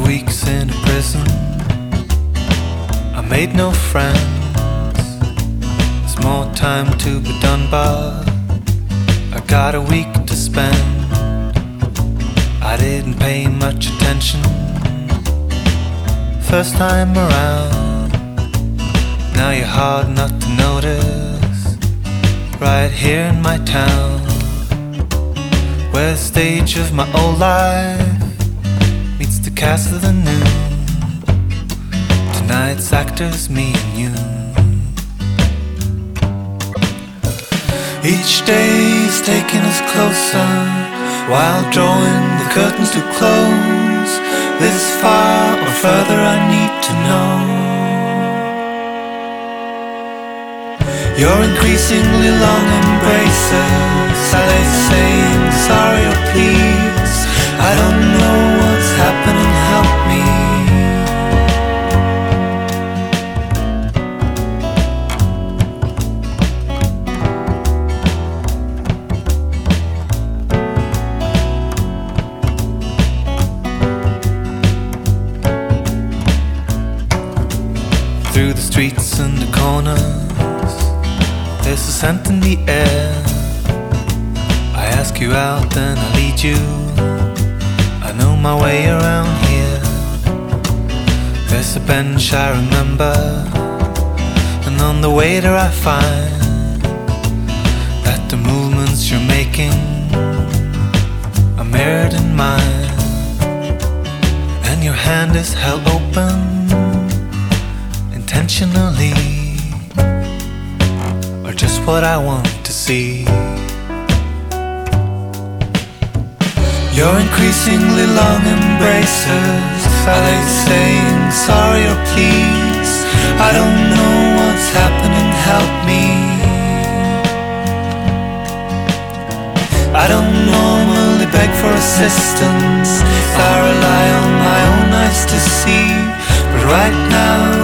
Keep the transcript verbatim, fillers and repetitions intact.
weeks in a prison, I made no friends. There's more time to be done, but I got a week to spend. I didn't pay much attention first time around. Now you're hard not to notice, right here in my town, where the stage of my old life meets the cast of the new. Tonight's actors, me and you. Each day's taking us closer, while drawing the curtains to close. This far or further I need to know. Your increasingly long embraces, are they saying sorry or please? I don't know what's happening, help me. Through the streets and the corners, there's a scent in the air. I ask you out, then I lead you. I know my way around here. There's a bench I remember, and on the way there I find that the movements you're making are mirrored in mine, and your hand is held open intentionally, or just what I want to see. Your increasingly long embraces, are they saying sorry or please? I don't know what's happening, help me. I don't normally beg for assistance, I rely on my own eyes to see, but right now